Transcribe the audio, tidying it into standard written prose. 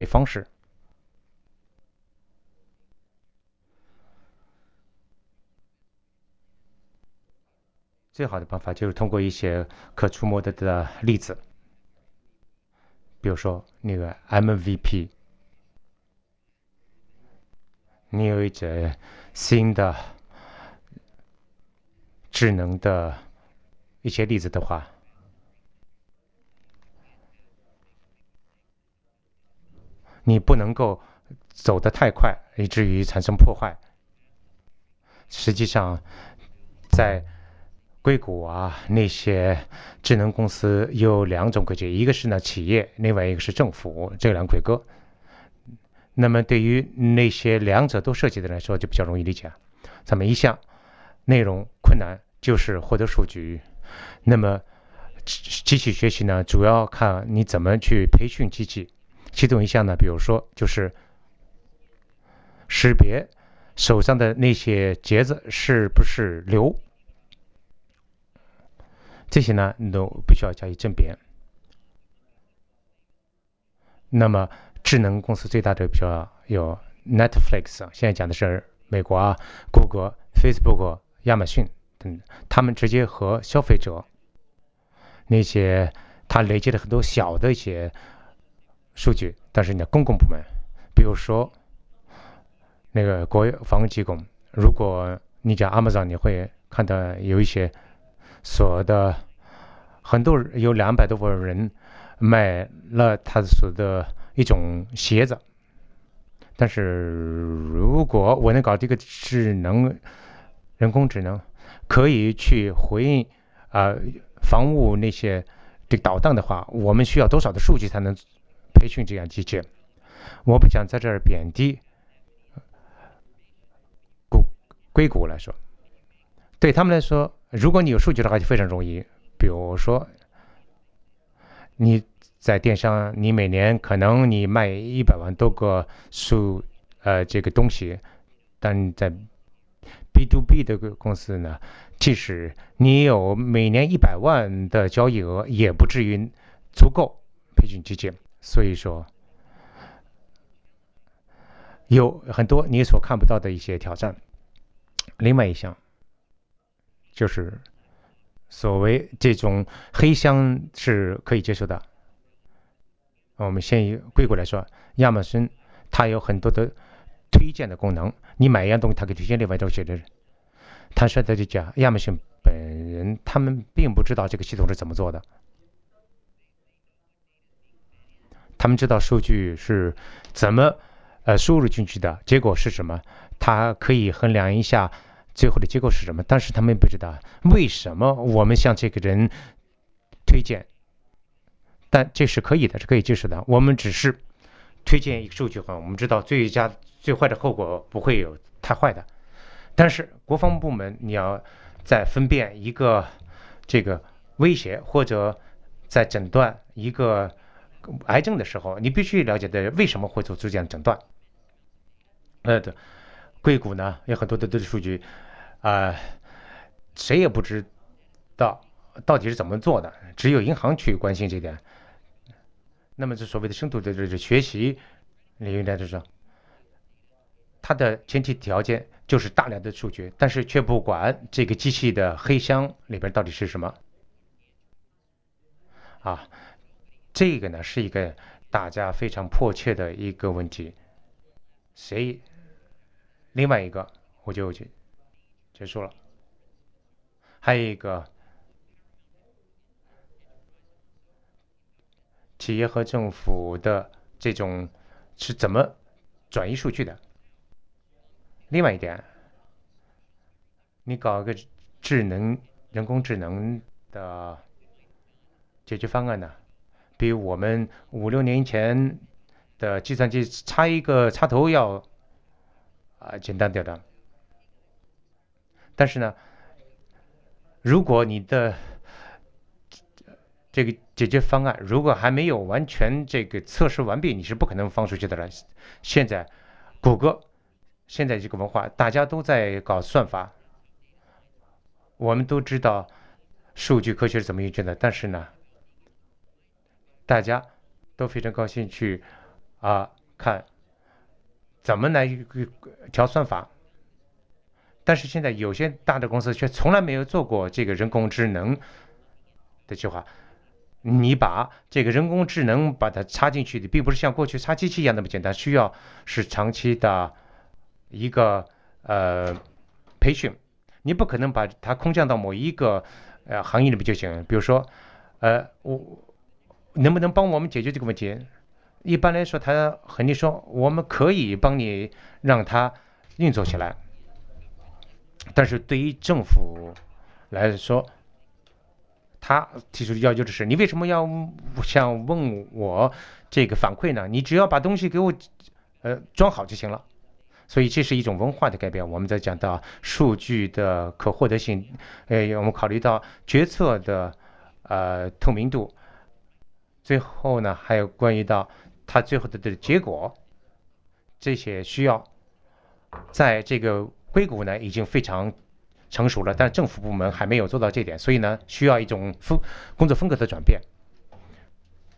方式。最好的办法就是通过一些可触摸的例子，比如说那个 MVP，你有一些新的智能的一些例子的话，你不能够走得太快，以至于产生破坏。实际上，在硅谷那些智能公司有两种规矩，一个是呢企业，另外一个是政府，这两规格。那么对于那些两者都涉及的人来说，就比较容易理解。咱们一项内容困难就是获得数据，那么机器学习呢，主要看你怎么去培训机器。其中一项呢，比如说就是识别手上的那些节子是不是流，这些呢你都必须要加以甄别。那么智能公司最大的比较有 Netflix，现在讲的是美国谷歌、Facebook、亚马逊等，他们直接和消费者那些他累积了很多小的一些数据，但是呢，公共部门，比如说那个国防机构，如果你讲 Amazon，你会看到有一些所的很多有200多万人买了他所的一种鞋子，但是如果我能搞这个人工智能，可以去回应啊、防务那些这个导弹的话，我们需要多少的数据才能培训这样机器？我不想在这儿贬低谷硅谷来说，对他们来说，如果你有数据的话，就非常容易。比如说，你在电商，你每年可能你卖100万多个这个东西，但在 B to B 的公司呢，即使你有每年100万的交易额，也不至于足够培训基金。所以说，有很多你所看不到的一些挑战。另外一项就是所谓这种黑箱是可以接受的。我们先以硅谷来说，亚马逊它有很多的推荐的功能，你买一样东西，它可以推荐另外东西的。他说的就讲，亚马逊本人他们并不知道这个系统是怎么做的，他们知道数据是怎么输入进去的，结果是什么，它可以衡量一下最后的结果是什么，但是他们不知道为什么我们向这个人推荐，但这是可以的，是可以接受的。我们只是推荐一个数据话，我们知道最坏的后果不会有太坏的。但是国防部门你要在分辨一个这个威胁或者在诊断一个癌症的时候，你必须了解的为什么会做出这样诊断。的硅谷呢有很多的数据，呃，谁也不知道到底是怎么做的，只有银行去关心这点。那么这所谓的深度的这学习领域呢，就是它的前提条件就是大量的数据，但是却不管这个机器的黑箱里边到底是什么啊。这个呢是一个大家非常迫切的一个问题。谁？另外一个我就结束了。还有一个企业和政府的这种是怎么转移数据的？另外一点，你搞一个人工智能的解决方案呢，比我们5、6年前的计算机插一个插头要简单点的。但是呢，如果你的这个解决方案如果还没有完全这个测试完毕，你是不可能放出去的了。现在谷歌现在这个文化，大家都在搞算法，我们都知道数据科学是怎么运转的，但是呢，大家都非常高兴去看怎么来调算法。但是现在有些大的公司却从来没有做过这个人工智能的计划。你把这个人工智能把它插进去的，并不是像过去插机器一样那么简单，需要是长期的一个呃培训。你不可能把它空降到某一个行业里面就行。比如说，我能不能帮我们解决这个问题？一般来说，他和你说我们可以帮你让它运作起来，但是对于政府来说，他提出的要求就是你为什么要想问我这个反馈呢？你只要把东西给我装好就行了。所以这是一种文化的改变。我们在讲到数据的可获得性，我们考虑到决策的透明度，最后呢还有关于到它最后的结果，这些需要在这个硅谷呢已经非常成熟了，但政府部门还没有做到这点，所以呢需要一种工作风格的转变。